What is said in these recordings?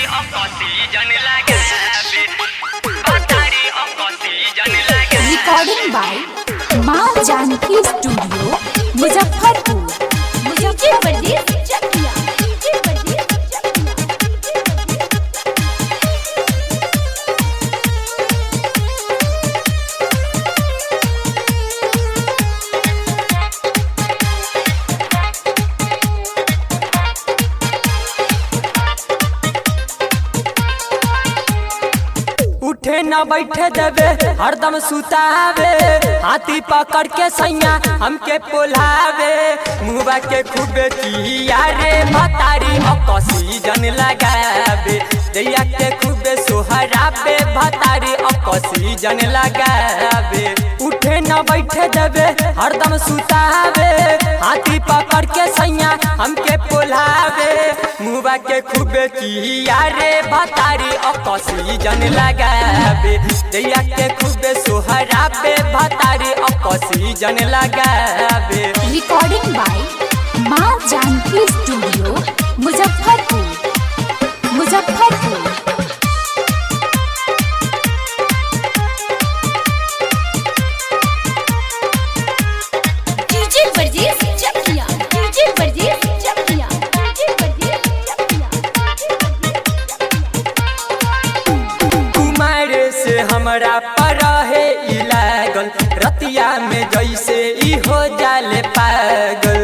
Recording by माँ Janaki studio Muzaffarpur. उठे न बैठे देवे हरदम सुतावे, हाथी पकड़ के सैया हमके पोलावे, मुँह के खूबे किया रे भतारी अकसी जन लगावे, दैया के खूबे सोहरावे भतारी अकसी जन लगावे। उठे न बैठे देवे हरदम सुतावे, हाथी पकड़ के सैया हमके पोलावे, मुँह के खूबे किया रे भतारी अकसी जन लगावे, दैया के खूबे सोहरावे भतारी अकसी जन लगावे। रिकॉर्डिंग बाय माँ जानकी स्टूडियो मुजफ्फरपुर। हमरा पर है लागल रतिया में जैसे ई हो जाले पागल,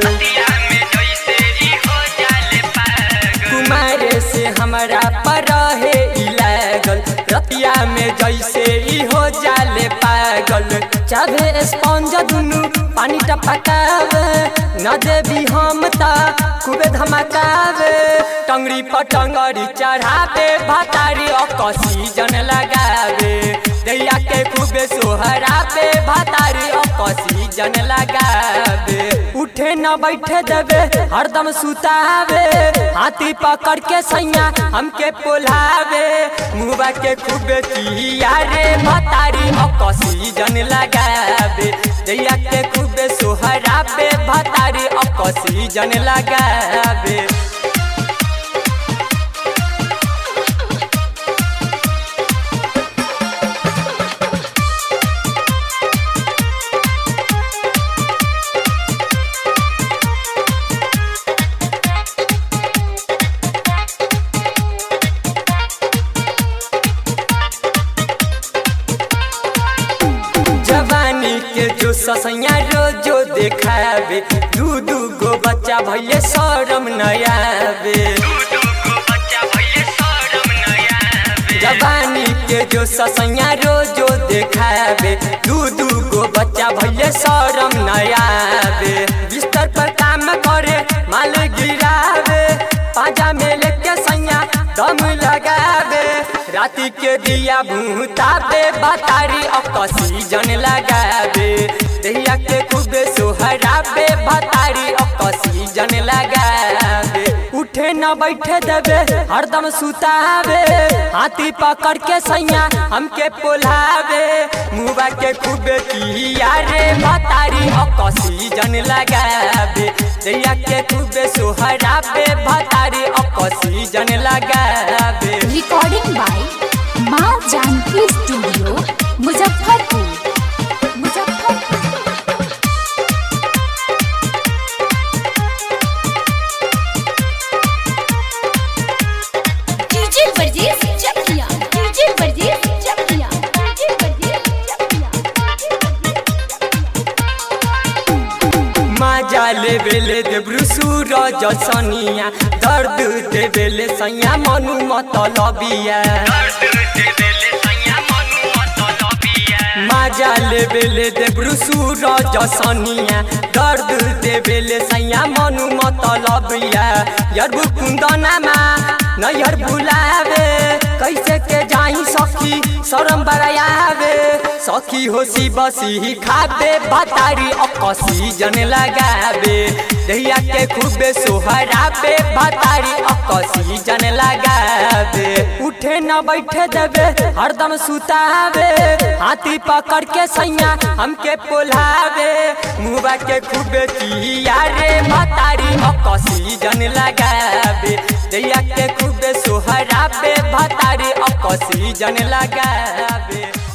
कुमारे से हमरा पर है लागल रतिया में जैसे ई हो जाले पागल। चाहे स्पंज दुनु पानी टपकावे, न देवी हम ता खूबे धमकावे, टंगरी पर टंगरी चढ़ावे भतारी अकसी जन लगावे, दैया के खूबे सोहरावे भतारी अकसी जन लगावे। उठे न बैठे देवे हरदम सुतावे, हाथी पकड़ के सैया हमके पोलावे, मुँह के खूबे किया रे भतारी अकसी जन लगावे, दैया के खूबे सोहरावे भतारी अकसी जन लगावे। जवानी के जो ससैया रोजो देखावे, दू दू गो बच्चा भैले शरम नयावे, जवानी के जो ससैया रोजो देखावे, दू दू गो बच्चा भैले शरम नयावे, बिस्तर पर काम करे माल गिरावे, पाजा में लेके सैया दम लगावे, राती के दिया भूतावे भतारी अकसी जन लगावे, दैया के खूबे सोहरावे भतारी अकसी जन लगावे। उठे न बैठे देवे हरदम सुतावे, हाथी पकड़ के सैया हमके पोलावे, मुँह के खूबे किया रे भतारी अकसी जन लगावे, दैया के खूबे सोहरावे भतारी अकसी जन लगावे। रिकॉर्डिंग बाय माँ जानकी स्टूडियो मुजफ्फरपुर। जाले बेले देब्रु सूरज सनिया, दर्द दे बेले सैया मनु मतलबिया, माजाले बेले देब्रु सूरज सनिया, दर्द दे बेले सैया मनु मतलबिया, यरबु कुंदनामा नैहर बुलावे, कैसे के जाई सखी शरम बरायावे, सखी होसी बसी खाबे भतारी अकसी जन लगावे, दैया के खूबे सोहरावे भतारी अकसी जन लगावे। उठे न बैठे देवे हरदम सुतावे, हाथी पकड़ के सैया हमके पोलावे, मुँह के खूबे किया रे भतारी अकसी जन लगावे, दैया के खूबे सोहरावे भतारे ऑक्सीजन लगावे।